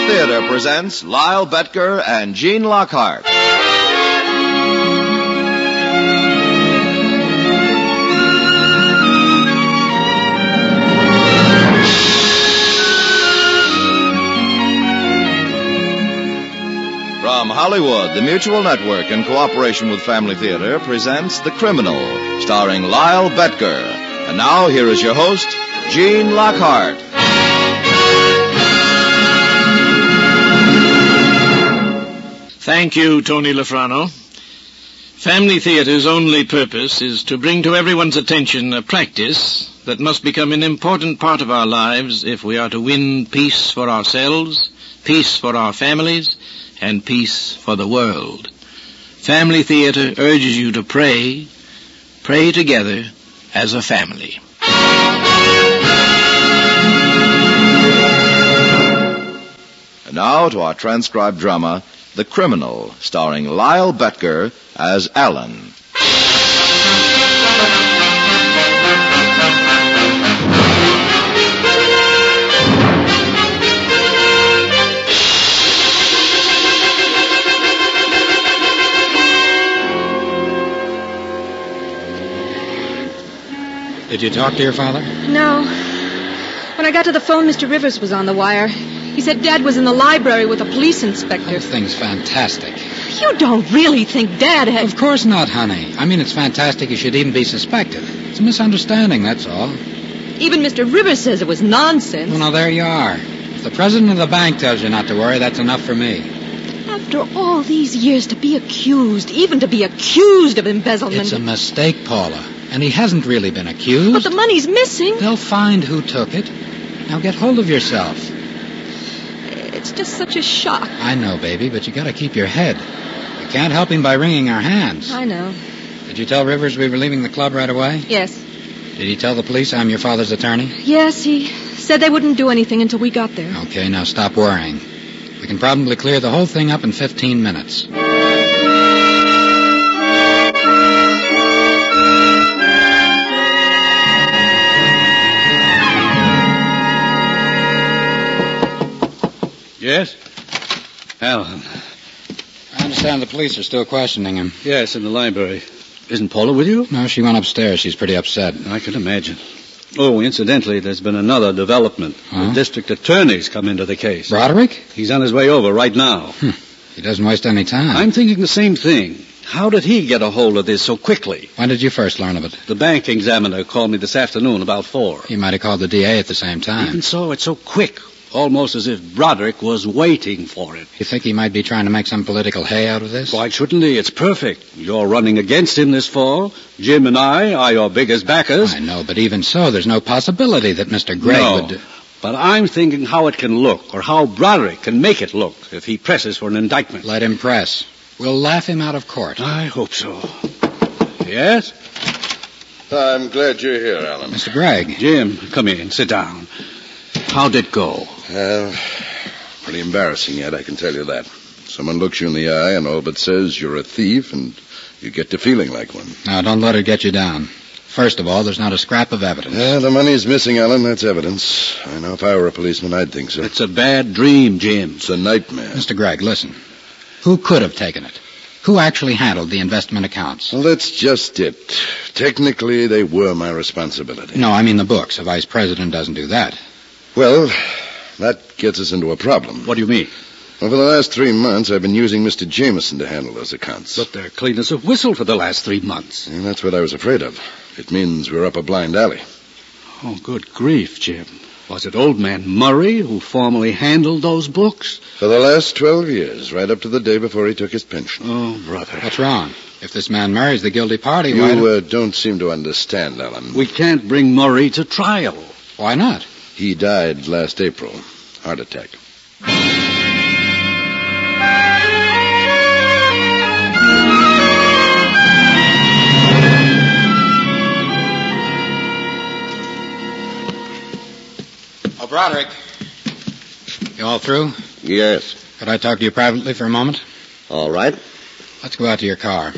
Theater presents Lyle Betker and Gene Lockhart. From Hollywood, the Mutual Network, in cooperation with Family Theater, presents The Criminal, starring Lyle Betker. And now, here is your host, Gene Lockhart. Thank you, Tony Lafrano. Family Theatre's only purpose is to bring to everyone's attention a practice that must become an important part of our lives if we are to win peace for ourselves, peace for our families, and peace for the world. Family Theater urges you to pray together as a family. And now to our transcribed drama, The Criminal, starring Lyle Betker as Alan. Did you talk to your father? No. When I got to the phone, Mr. Rivers was on the wire. He said Dad was in the library with a police inspector. That thing's fantastic. You don't really think Dad had... Of course not, honey. I mean, it's fantastic he should even be suspected. It's a misunderstanding, that's all. Even Mr. Rivers says it was nonsense. Well, now, there you are. If the president of the bank tells you not to worry, that's enough for me. After all these years, to be accused, even to be accused of embezzlement... It's a mistake, Paula. And he hasn't really been accused. But the money's missing. They'll find who took it. Now get hold of yourself. It's just such a shock. I know, baby, but you gotta keep your head. We can't help him by wringing our hands. I know. Did you tell Rivers we were leaving the club right away? Yes. Did he tell the police I'm your father's attorney? Yes, he said they wouldn't do anything until we got there. Okay, now stop worrying. We can probably clear the whole thing up in 15 minutes. Yes? Alan. I understand the police are still questioning him. Yes, in the library. Isn't Paula with you? No, she went upstairs. She's pretty upset. I can imagine. Oh, incidentally, there's been another development. Huh? The district attorney's come into the case. Broderick? He's on his way over right now. He doesn't waste any time. I'm thinking the same thing. How did he get a hold of this so quickly? When did you first learn of it? The bank examiner called me this afternoon about 4. He might have called the DA at the same time. Even so, it's so quick. Almost as if Broderick was waiting for it. You think he might be trying to make some political hay out of this? Why shouldn't he? It's perfect. You're running against him this fall. Jim and I are your biggest backers. I know, but even so, there's no possibility that Mr. Gregg would... But I'm thinking how it can look, or how Broderick can make it look, if he presses for an indictment. Let him press. We'll laugh him out of court. I hope so. Yes? I'm glad you're here, Alan. Mr. Gregg. Jim, come in. Sit down. How'd it go? Pretty embarrassing yet, I can tell you that. Someone looks you in the eye and all but says you're a thief, and you get to feeling like one. Now, don't let it get you down. First of all, there's not a scrap of evidence. The money's missing, Alan. That's evidence. I know if I were a policeman, I'd think so. It's a bad dream, Jim. It's a nightmare. Mr. Gregg, listen. Who could have taken it? Who actually handled the investment accounts? Well, that's just it. Technically, they were my responsibility. No, I mean the books. A vice president doesn't do that. Well, that gets us into a problem. What do you mean? Well, for the last 3 months, I've been using Mr. Jameson to handle those accounts. But they're clean as a whistle for the last 3 months. And that's what I was afraid of. It means we're up a blind alley. Oh, good grief, Jim. Was it old man Murray who formerly handled those books? For the last 12 years, right up to the day before he took his pension. Oh, brother. What's wrong? If this man marries the guilty party, You don't seem to understand, Alan. We can't bring Murray to trial. Why not? He died last April. Heart attack. Oh, Broderick. You all through? Yes. Could I talk to you privately for a moment? All right. Let's go out to your car.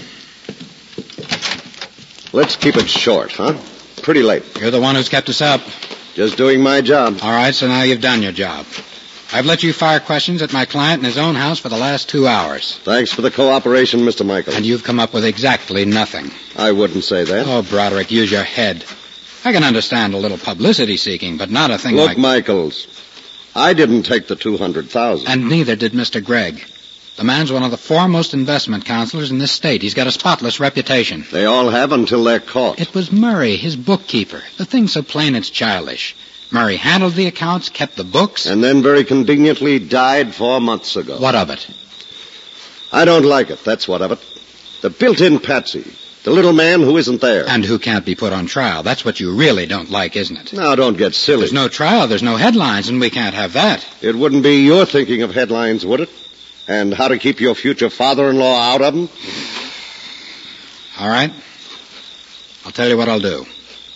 Let's keep it short, huh? Pretty late. You're the one who's kept us up. Just doing my job. All right, so now you've done your job. I've let you fire questions at my client in his own house for the last 2 hours. Thanks for the cooperation, Mr. Michaels. And you've come up with exactly nothing. I wouldn't say that. Oh, Broderick, use your head. I can understand a little publicity seeking, but not a thing Look, like... Michaels, I didn't take the $200,000. And neither did Mr. Gregg. The man's one of the foremost investment counselors in this state. He's got a spotless reputation. They all have until they're caught. It was Murray, his bookkeeper. The thing's so plain it's childish. Murray handled the accounts, kept the books. And then very conveniently died 4 months ago. What of it? I don't like it, that's what of it. The built-in patsy. The little man who isn't there. And who can't be put on trial. That's what you really don't like, isn't it? Now, don't get silly. There's no trial, there's no headlines, and we can't have that. It wouldn't be your thinking of headlines, would it? And how to keep your future father-in-law out of them? All right. I'll tell you what I'll do.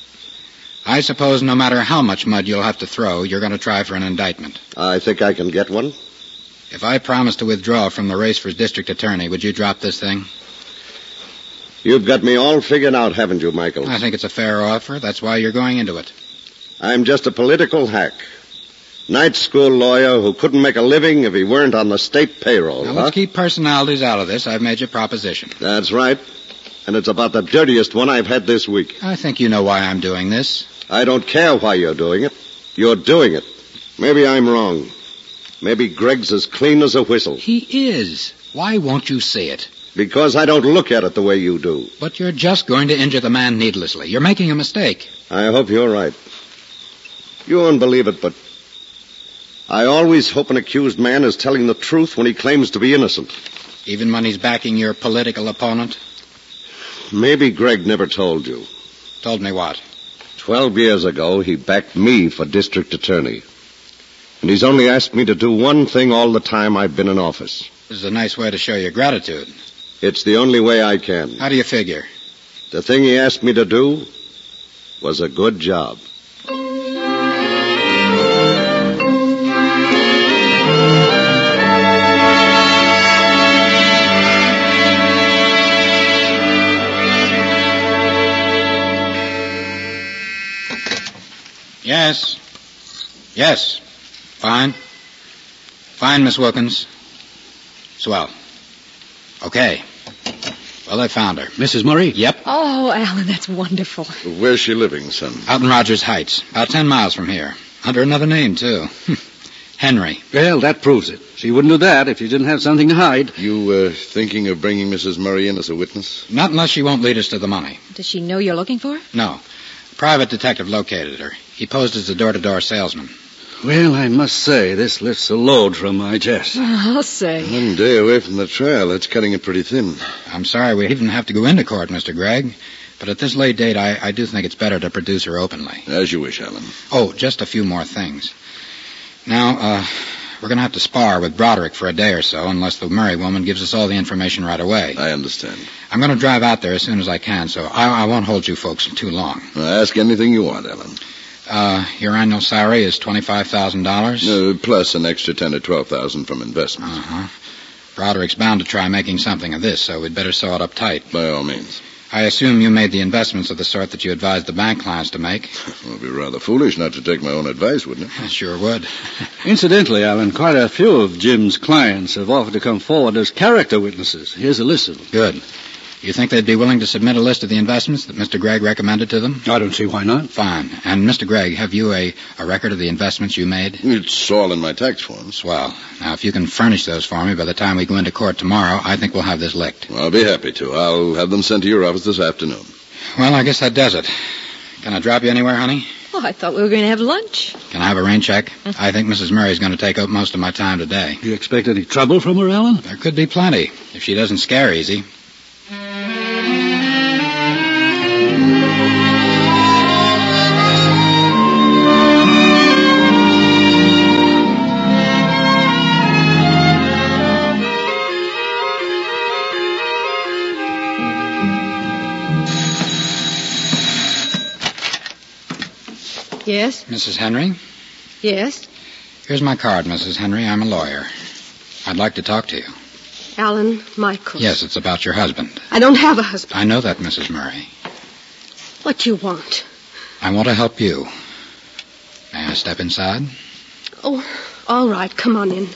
I suppose no matter how much mud you'll have to throw, you're going to try for an indictment. I think I can get one. If I promise to withdraw from the race for district attorney, would you drop this thing? You've got me all figured out, haven't you, Michaels? I think it's a fair offer. That's why you're going into it. I'm just a political hack. Night school lawyer who couldn't make a living if he weren't on the state payroll. Now, let's keep personalities out of this. I've made your proposition. That's right. And it's about the dirtiest one I've had this week. I think you know why I'm doing this. I don't care why you're doing it. You're doing it. Maybe I'm wrong. Maybe Gregg's as clean as a whistle. He is. Why won't you see it? Because I don't look at it the way you do. But you're just going to injure the man needlessly. You're making a mistake. I hope you're right. You won't believe it, but I always hope an accused man is telling the truth when he claims to be innocent. Even when he's backing your political opponent? Maybe Gregg never told you. Told me what? 12 years ago, he backed me for district attorney. And he's only asked me to do one thing all the time I've been in office. This is a nice way to show your gratitude. It's the only way I can. How do you figure? The thing he asked me to do was a good job. Yes. Yes. Fine. Fine, Miss Wilkins. Swell. Okay. Well, I found her. Mrs. Murray? Yep. Oh, Alan, that's wonderful. Where's she living, son? Out in Rogers Heights. About 10 miles from here. Under another name, too. Henry. Well, that proves it. She wouldn't do that if she didn't have something to hide. You, thinking of bringing Mrs. Murray in as a witness? Not unless she won't lead us to the money. Does she know you're looking for her? No. A private detective located her. He posed as a door-to-door salesman. Well, I must say, this lifts a load from my chest. I'll say. 1 day away from the trial. That's cutting it pretty thin. I'm sorry we even have to go into court, Mr. Gregg. But at this late date, I do think it's better to produce her openly. As you wish, Alan. Oh, just a few more things. Now, we're going to have to spar with Broderick for a day or so, unless the Murray woman gives us all the information right away. I understand. I'm going to drive out there as soon as I can, so I won't hold you folks too long. Ask anything you want, Alan. Your annual salary is $25,000? Plus an extra $10,000 to $12,000 from investments. Uh-huh. Broderick's bound to try making something of this, so we'd better sew it up tight. By all means. I assume you made the investments of the sort that you advised the bank clients to make? It would be rather foolish not to take my own advice, wouldn't it? I sure would. Incidentally, Alan, quite a few of Jim's clients have offered to come forward as character witnesses. Here's a list of them. Good. You think they'd be willing to submit a list of the investments that Mr. Gregg recommended to them? I don't see why not. Fine. And, Mr. Gregg, have you a record of the investments you made? It's all in my tax forms. Swell. Now, if you can furnish those for me by the time we go into court tomorrow, I think we'll have this licked. I'll be happy to. I'll have them sent to your office this afternoon. Well, I guess that does it. Can I drop you anywhere, honey? Oh, I thought we were going to have lunch. Can I have a rain check? I think Mrs. Murray's going to take up most of my time today. Do you expect any trouble from her, Alan? There could be plenty, if she doesn't scare easy. Yes? Mrs. Henry? Yes? Here's my card, Mrs. Henry. I'm a lawyer. I'd like to talk to you. Alan Michaels. Yes, it's about your husband. I don't have a husband. I know that, Mrs. Murray. What you want? I want to help you. May I step inside? Oh, all right. Come on in.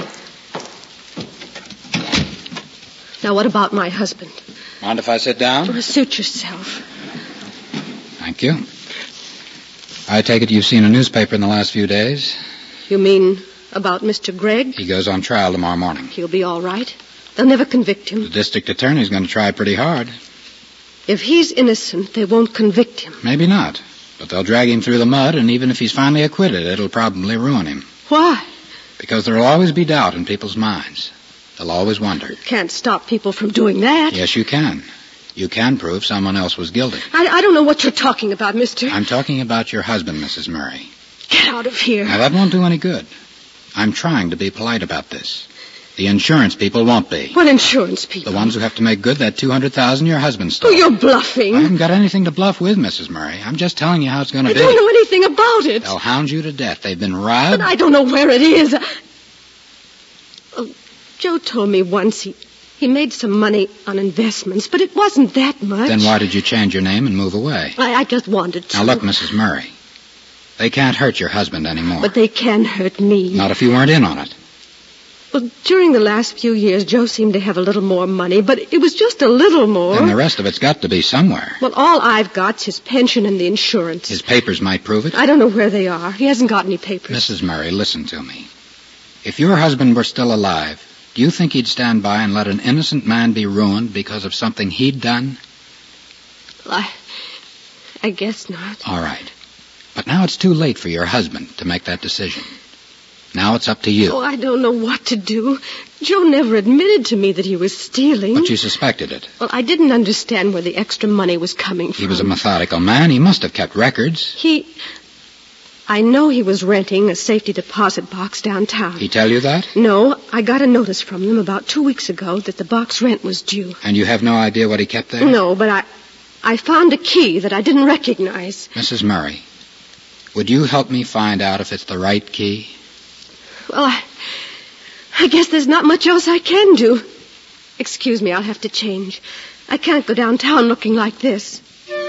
Now, what about my husband? Mind if I sit down? Suit yourself. Thank you. I take it you've seen a newspaper in the last few days? You mean about Mr. Gregg? He goes on trial tomorrow morning. He'll be all right. They'll never convict him. The district attorney's going to try pretty hard. If he's innocent, they won't convict him. Maybe not. But they'll drag him through the mud, and even if he's finally acquitted, it'll probably ruin him. Why? Because there'll always be doubt in people's minds. They'll always wonder. You can't stop people from doing that. Yes, you can. You can prove someone else was guilty. I don't know what you're talking about, mister. I'm talking about your husband, Mrs. Murray. Get out of here. Now, that won't do any good. I'm trying to be polite about this. The insurance people won't be. What insurance people? The ones who have to make good that $200,000 your husband stole. Oh, you're bluffing. I haven't got anything to bluff with, Mrs. Murray. I'm just telling you how it's going to be. I don't know anything about it. They'll hound you to death. They've been robbed. But I don't know where it is. Joe told me once he made some money on investments, but it wasn't that much. Then why did you change your name and move away? I just wanted to. Now, look, Mrs. Murray. They can't hurt your husband anymore. But they can hurt me. Not if you weren't in on it. Well, during the last few years, Joe seemed to have a little more money, but it was just a little more. Then the rest of it's got to be somewhere. Well, all I've got's his pension and the insurance. His papers might prove it. I don't know where they are. He hasn't got any papers. Mrs. Murray, listen to me. If your husband were still alive, do you think he'd stand by and let an innocent man be ruined because of something he'd done? I guess not. All right. But now it's too late for your husband to make that decision. Now it's up to you. Oh, I don't know what to do. Joe never admitted to me that he was stealing. But you suspected it. Well, I didn't understand where the extra money was coming from. He was a methodical man. He must have kept records. I know he was renting a safety deposit box downtown. He tell you that? No, I got a notice from them about 2 weeks ago that the box rent was due. And you have no idea what he kept there? No, but I found a key that I didn't recognize. Mrs. Murray, would you help me find out if it's the right key? Well, I guess there's not much else I can do. Excuse me, I'll have to change. I can't go downtown looking like this.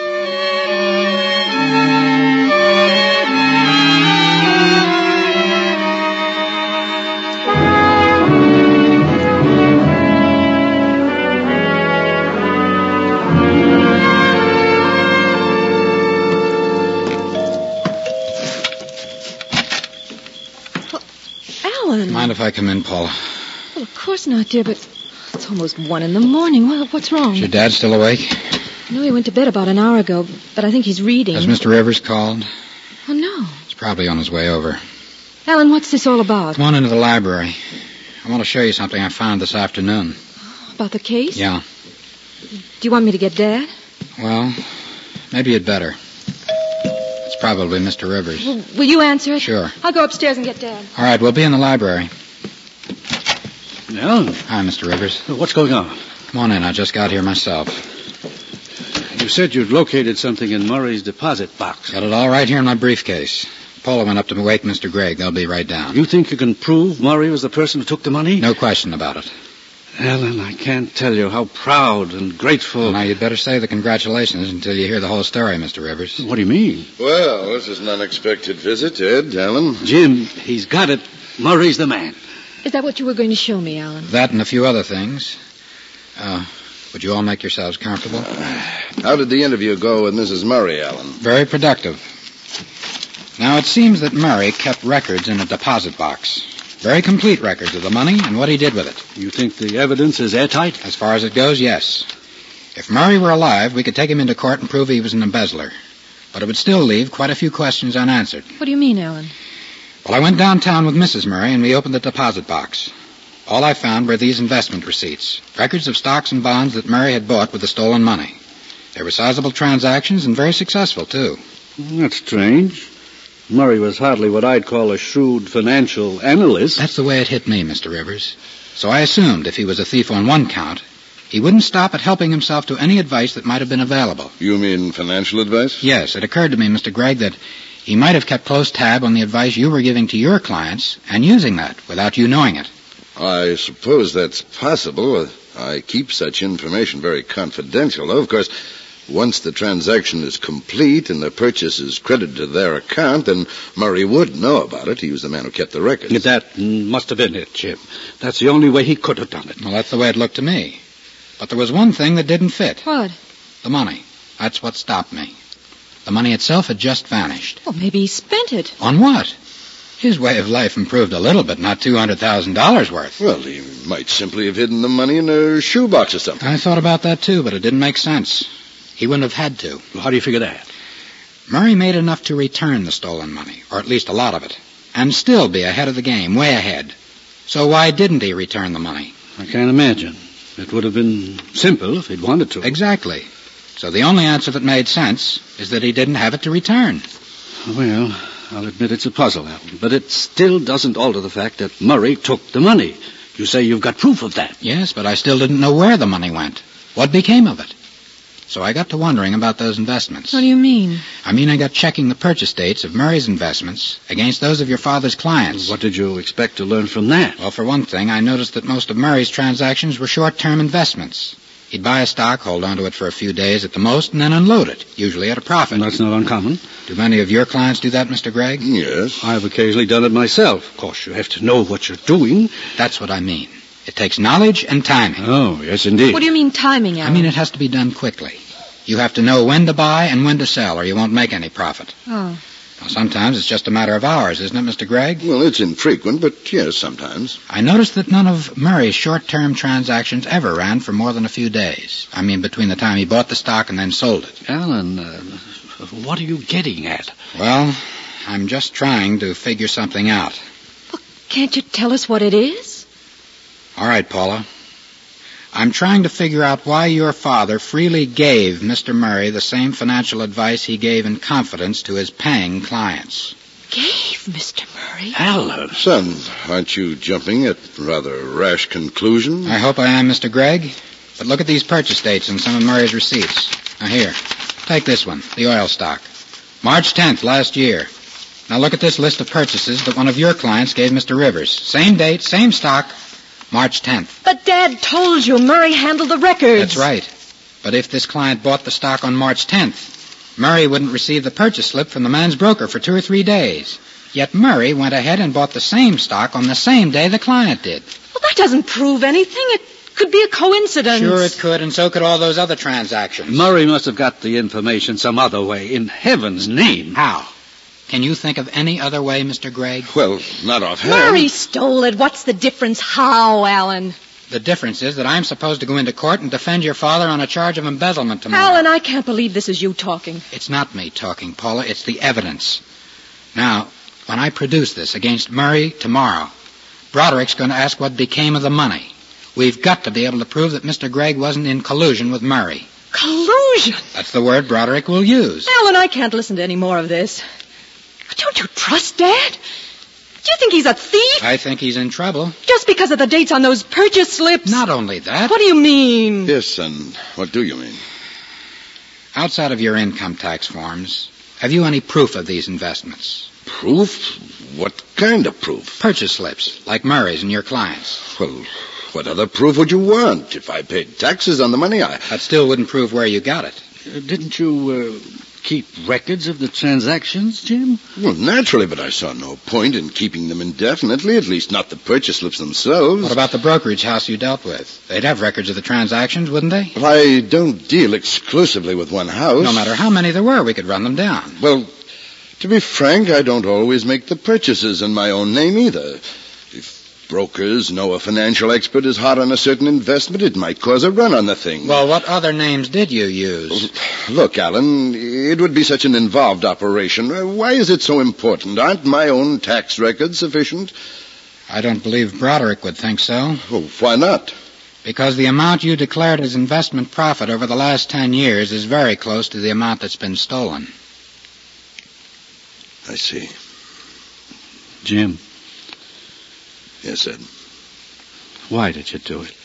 Mind if I come in, Paula? Well, of course not, dear, but it's almost 1 a.m. Well, what's wrong? Is your dad still awake? No, he went to bed about an hour ago, but I think he's reading. Has Mr. Rivers called? Oh, no. He's probably on his way over. Alan, what's this all about? Come on into the library. I want to show you something I found this afternoon. About the case? Yeah. Do you want me to get Dad? Well, maybe you'd better. It's probably Mr. Rivers. Well, will you answer it? Sure. I'll go upstairs and get Dad. All right, we'll be in the library. Alan? Hi, Mr. Rivers. What's going on? Come on in. I just got here myself. You said you'd located something in Murray's deposit box. Got it all right here in my briefcase. Paula went up to wake Mr. Gregg. They'll be right down. You think you can prove Murray was the person who took the money? No question about it. Alan, I can't tell you how proud and grateful... Well, now, you'd better say the congratulations until you hear the whole story, Mr. Rivers. What do you mean? Well, this is an unexpected visit, Ed, Alan. Jim, he's got it. Murray's the man. Is that what you were going to show me, Alan? That and a few other things. Would you all make yourselves comfortable? How did the interview go with Mrs. Murray, Alan? Very productive. Now, it seems that Murray kept records in a deposit box. Very complete records of the money and what he did with it. You think the evidence is airtight? As far as it goes, yes. If Murray were alive, we could take him into court and prove he was an embezzler. But it would still leave quite a few questions unanswered. What do you mean, Alan? Well, I went downtown with Mrs. Murray and we opened the deposit box. All I found were these investment receipts, records of stocks and bonds that Murray had bought with the stolen money. They were sizable transactions and very successful, too. That's strange. Murray was hardly what I'd call a shrewd financial analyst. That's the way it hit me, Mr. Rivers. So I assumed if he was a thief on one count, he wouldn't stop at helping himself to any advice that might have been available. You mean financial advice? Yes, it occurred to me, Mr. Gregg, that he might have kept close tab on the advice you were giving to your clients and using that without you knowing it. I suppose that's possible. I keep such information very confidential, though. Of course, Once the transaction is complete and the purchase is credited to their account, then Murray would know about it. He was the man who kept the records. That must have been it, Jim. That's the only way he could have done it. Well, that's the way it looked to me. But there was one thing that didn't fit. What? The money. That's what stopped me. The money itself had just vanished. Well, maybe he spent it. On what? His way of life improved a little, but not $200,000 worth. Well, he might simply have hidden the money in a shoebox or something. I thought about that, too, but it didn't make sense. He wouldn't have had to. How do you figure that? Murray made enough to return the stolen money, or at least a lot of it, and still be ahead of the game, way ahead. So why didn't he return the money? I can't imagine. It would have been simple if he'd wanted to. Exactly. So the only answer that made sense is that he didn't have it to return. Well, I'll admit it's a puzzle, Alan, but it still doesn't alter the fact that Murray took the money. You say you've got proof of that. Yes, but I still didn't know where the money went. What became of it? So I got to wondering about those investments. What do you mean? I mean, I got checking the purchase dates of Murray's investments against those of your father's clients. What did you expect to learn from that? Well, for one thing, I noticed that most of Murray's transactions were short-term investments. He'd buy a stock, hold on to it for a few days at the most, and then unload it, usually at a profit. That's not uncommon. Do many of your clients do that, Mr. Gregg? Yes. I've occasionally done it myself. Of course, you have to know what you're doing. That's what I mean. It takes knowledge and timing. Oh, yes, indeed. What do you mean timing, Alan? I mean, it has to be done quickly. You have to know when to buy and when to sell, or you won't make any profit. Oh. Well, sometimes it's just a matter of hours, isn't it, Mr. Gregg? Well, it's infrequent, but yes, sometimes. I noticed that none of Murray's short-term transactions ever ran for more than a few days. I mean, between the time he bought the stock and then sold it. Alan, what are you getting at? Well, I'm just trying to figure something out. Well, can't you tell us what it is? All right, Paula. I'm trying to figure out why your father freely gave Mr. Murray the same financial advice he gave in confidence to his paying clients. Gave Mr. Murray? Alan. Son, aren't you jumping at rather a rash conclusion? I hope I am, Mr. Gregg. But look at these purchase dates and some of Murray's receipts. Now here, take this one, the oil stock. March 10th last year. Now look at this list of purchases that one of your clients gave Mr. Rivers. Same date, same stock, March 10th. But Dad told you Murray handled the records. That's right. But if this client bought the stock on March 10th, Murray wouldn't receive the purchase slip from the man's broker for 2 or 3 days. Yet Murray went ahead and bought the same stock on the same day the client did. Well, that doesn't prove anything. It could be a coincidence. Sure it could, and so could all those other transactions. Murray must have got the information some other way. In heaven's name. How? Can you think of any other way, Mr. Gregg? Well, not offhand. Murray stole it. What's the difference? How, Alan? The difference is that I'm supposed to go into court and defend your father on a charge of embezzlement tomorrow. Alan, I can't believe this is you talking. It's not me talking, Paula. It's the evidence. Now, when I produce this against Murray tomorrow, Broderick's going to ask what became of the money. We've got to be able to prove that Mr. Gregg wasn't in collusion with Murray. Collusion? That's the word Broderick will use. Alan, I can't listen to any more of this. Don't you trust Dad? Do you think he's a thief? I think he's in trouble. Just because of the dates on those purchase slips? Not only that. What do you mean? Yes, son. What do you mean? Outside of your income tax forms, have you any proof of these investments? Proof? What kind of proof? Purchase slips, like Murray's and your clients. Well, what other proof would you want? If I paid taxes on the money, That still wouldn't prove where you got it. Didn't you keep records of the transactions, Jim? Well, naturally, but I saw no point in keeping them indefinitely, at least not the purchase slips themselves. What about the brokerage house you dealt with? They'd have records of the transactions, wouldn't they? Well, I don't deal exclusively with one house. No matter how many there were, we could run them down. Well, to be frank, I don't always make the purchases in my own name either. If brokers know a financial expert is hot on a certain investment, it might cause a run on the thing. Well, what other names did you use? Look, Alan, it would be such an involved operation. Why is it so important? Aren't my own tax records sufficient? I don't believe Broderick would think so. Well, why not? Because the amount you declared as investment profit over the last 10 years is very close to the amount that's been stolen. I see. Jim. Yes, Ed. Why did you do it?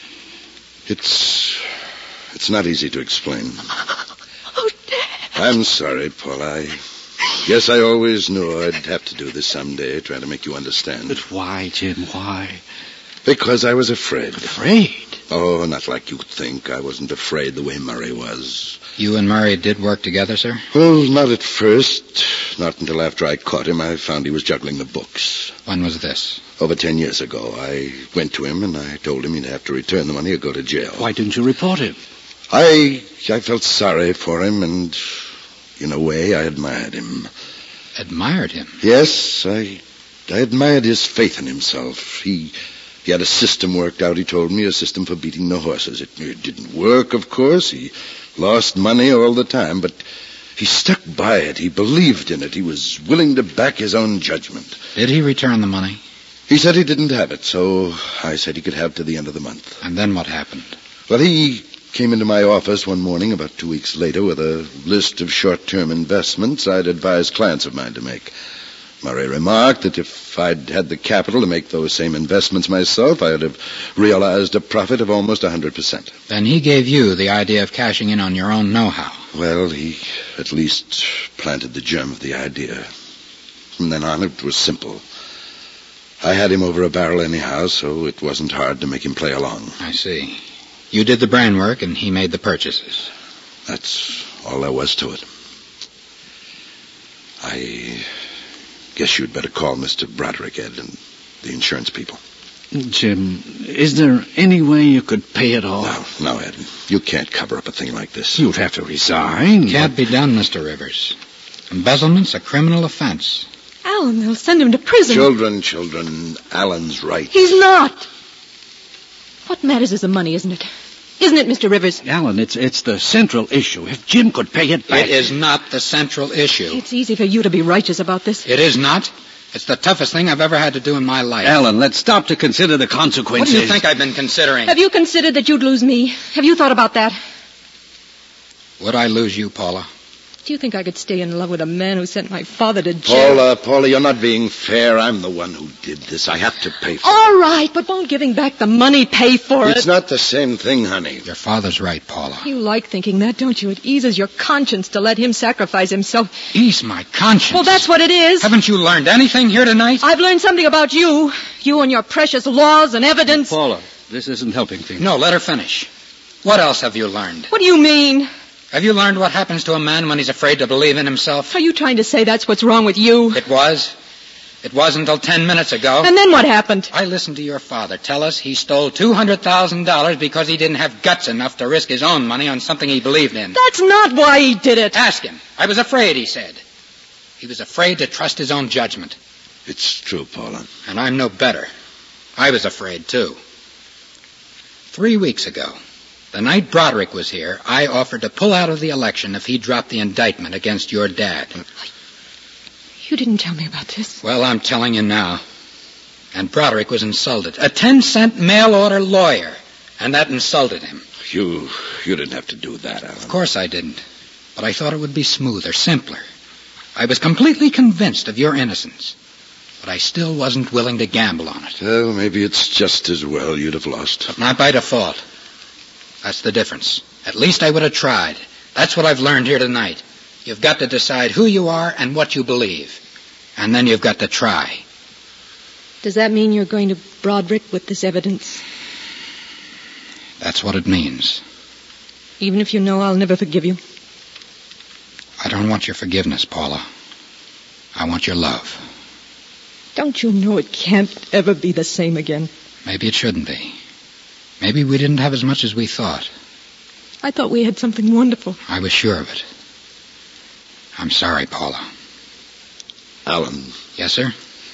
It's not easy to explain. Oh, Dad. I'm sorry, Paul. I guess I always knew I'd have to do this someday, try to make you understand. But why, Jim, why? Because I was afraid. Afraid? Oh, not like you think. I wasn't afraid the way Murray was. You and Murray did work together, sir? Well, not at first. Not until after I caught him. I found he was juggling the books. When was this? Over 10 years ago. I went to him and I told him he'd have to return the money or go to jail. Why didn't you report him? I felt sorry for him, and in a way I admired him. Admired him? Yes, I admired his faith in himself. He had a system worked out, he told me, a system for beating the horses. It didn't work, of course. He lost money all the time, but he stuck by it. He believed in it. He was willing to back his own judgment. Did he return the money? He said he didn't have it, so I said he could have to the end of the month. And then what happened? Well, he came into my office one morning about 2 weeks later with a list of short-term investments I'd advised clients of mine to make. Murray remarked that if I'd had the capital to make those same investments myself, I'd have realized a profit of almost 100%. Then he gave you the idea of cashing in on your own know-how. Well, he at least planted the germ of the idea. From then on, it was simple. I had him over a barrel anyhow, so it wasn't hard to make him play along. I see. You did the brain work, and he made the purchases. That's all there was to it. I guess you'd better call Mr. Broderick, Ed, and the insurance people. Jim, is there any way you could pay it off? No, Ed. You can't cover up a thing like this. You'd have to resign. Can't be done, Mr. Rivers. Embezzlement's a criminal offense. Alan, they'll send him to prison. Children, Alan's right. He's not. What matters is the money, isn't it? Isn't it, Mr. Rivers? Alan, it's the central issue. If Jim could pay it back... It is not the central issue. It's easy for you to be righteous about this. It is not. It's the toughest thing I've ever had to do in my life. Alan, let's stop to consider the consequences. What do you think I've been considering? Have you considered that you'd lose me? Have you thought about that? Would I lose you, Paula? Do you think I could stay in love with a man who sent my father to jail? Paula, you're not being fair. I'm the one who did this. I have to pay for it. All right, but won't giving back the money pay for it? It's not the same thing, honey. Your father's right, Paula. You like thinking that, don't you? It eases your conscience to let him sacrifice himself. Ease my conscience? Well, that's what it is. Haven't you learned anything here tonight? I've learned something about you. You and your precious laws and evidence. Paula, this isn't helping things. No, let her finish. What else have you learned? What do you mean? Have you learned what happens to a man when he's afraid to believe in himself? Are you trying to say that's what's wrong with you? It was. It was until 10 minutes ago. And then what happened? I listened to your father tell us he stole $200,000 because he didn't have guts enough to risk his own money on something he believed in. That's not why he did it. Ask him. I was afraid, he said. He was afraid to trust his own judgment. It's true, Paula. And I'm no better. I was afraid, too. 3 weeks ago, the night Broderick was here, I offered to pull out of the election if he dropped the indictment against your dad. You didn't tell me about this. Well, I'm telling you now. And Broderick was insulted. A 10-cent mail-order lawyer. And that insulted him. You didn't have to do that, Alan. Of course I didn't. But I thought it would be smoother, simpler. I was completely convinced of your innocence. But I still wasn't willing to gamble on it. Well, maybe it's just as well you'd have lost. But not by default. That's the difference. At least I would have tried. That's what I've learned here tonight. You've got to decide who you are and what you believe. And then you've got to try. Does that mean you're going to Broderick with this evidence? That's what it means. Even if you know I'll never forgive you? I don't want your forgiveness, Paula. I want your love. Don't you know it can't ever be the same again? Maybe it shouldn't be. Maybe we didn't have as much as we thought. I thought we had something wonderful. I was sure of it. I'm sorry, Paula. Alan. Yes, sir?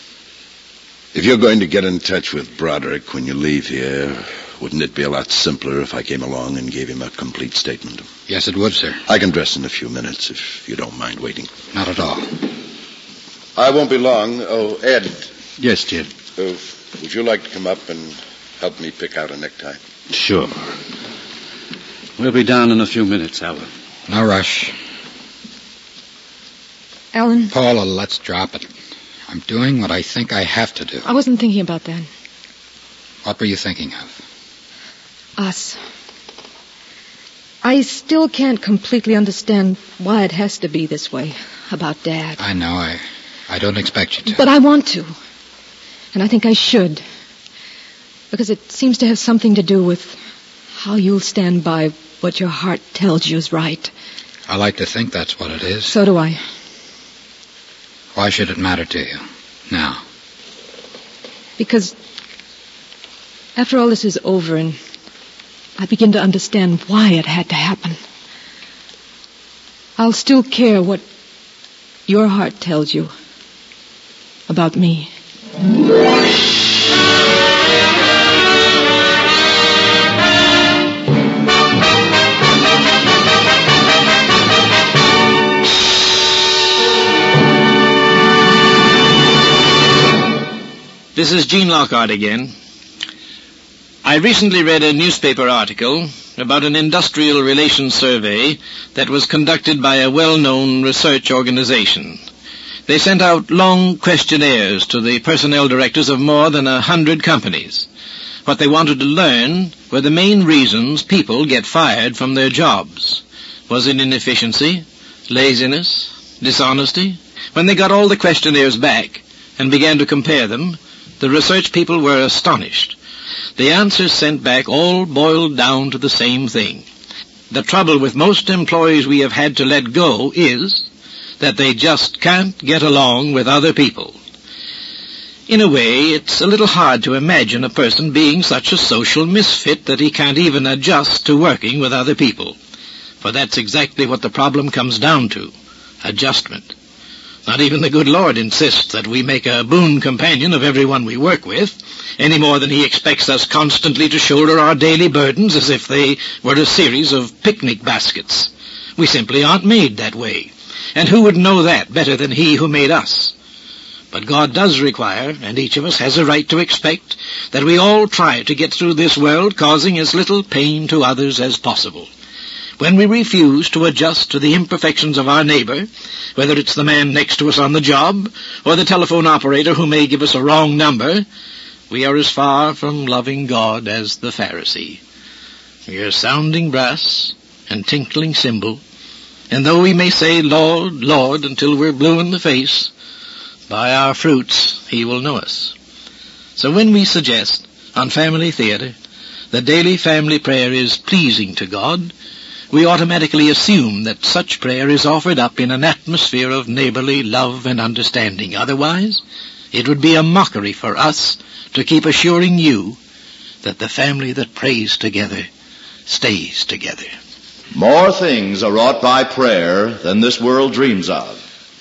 If you're going to get in touch with Broderick when you leave here, wouldn't it be a lot simpler if I came along and gave him a complete statement? Yes, it would, sir. I can dress in a few minutes if you don't mind waiting. Not at all. I won't be long. Oh, Ed. Yes, Jim. Would you like to come up and help me pick out a necktie? Sure. We'll be down in a few minutes, Alan. No rush. Alan? Paula, let's drop it. I'm doing what I think I have to do. I wasn't thinking about that. What were you thinking of? Us. I still can't completely understand why it has to be this way about Dad. I know. I don't expect you to. But I want to. And I think I should. Because it seems to have something to do with how you'll stand by what your heart tells you is right. I like to think that's what it is. So do I. Why should it matter to you now? Because after all this is over and I begin to understand why it had to happen, I'll still care what your heart tells you about me. This is Gene Lockhart again. I recently read a newspaper article about an industrial relations survey that was conducted by a well-known research organization. They sent out long questionnaires to the personnel directors of more than 100 companies. What they wanted to learn were the main reasons people get fired from their jobs. Was it inefficiency, laziness, dishonesty? When they got all the questionnaires back and began to compare them, the research people were astonished. The answers sent back all boiled down to the same thing. The trouble with most employees we have had to let go is that they just can't get along with other people. In a way, it's a little hard to imagine a person being such a social misfit that he can't even adjust to working with other people. For that's exactly what the problem comes down to, adjustment. Not even the good Lord insists that we make a boon companion of everyone we work with, any more than he expects us constantly to shoulder our daily burdens as if they were a series of picnic baskets. We simply aren't made that way. And who would know that better than he who made us? But God does require, and each of us has a right to expect, that we all try to get through this world causing as little pain to others as possible. When we refuse to adjust to the imperfections of our neighbor, whether it's the man next to us on the job or the telephone operator who may give us a wrong number, we are as far from loving God as the Pharisee. We are sounding brass and tinkling cymbal, and though we may say, Lord, Lord, until we're blue in the face, by our fruits he will know us. So when we suggest on Family Theater that daily family prayer is pleasing to God, we automatically assume that such prayer is offered up in an atmosphere of neighborly love and understanding. Otherwise, it would be a mockery for us to keep assuring you that the family that prays together stays together. More things are wrought by prayer than this world dreams of.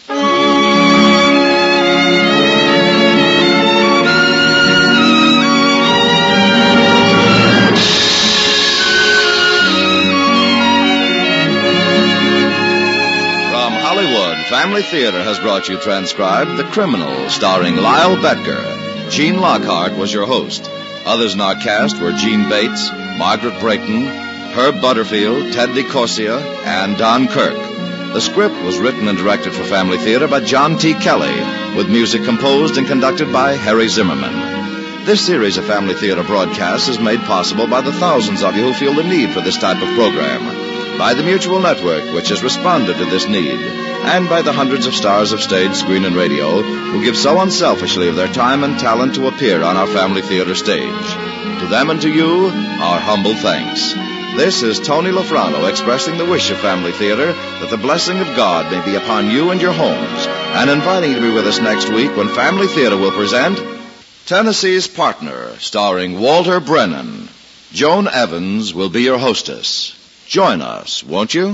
Family Theater has brought you transcribed The Criminal, starring Lyle Betker. Gene Lockhart was your host. Others in our cast were Gene Bates, Margaret Brayton, Herb Butterfield, Ted DeCorsia, and Don Kirk. The script was written and directed for Family Theater by John T. Kelly, with music composed and conducted by Harry Zimmerman. This series of Family Theater broadcasts is made possible by the thousands of you who feel the need for this type of program, by the Mutual Network, which has responded to this need, and by the hundreds of stars of stage, screen, and radio who give so unselfishly of their time and talent to appear on our Family Theater stage. To them and to you, our humble thanks. This is Tony Lofrano expressing the wish of Family Theater that the blessing of God may be upon you and your homes, and inviting you to be with us next week when Family Theater will present Tennessee's Partner, starring Walter Brennan. Joan Evans will be your hostess. Join us, won't you?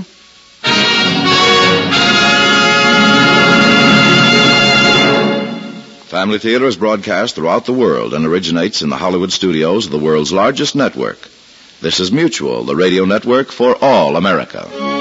Family Theater is broadcast throughout the world and originates in the Hollywood studios of the world's largest network. This is Mutual, the radio network for all America.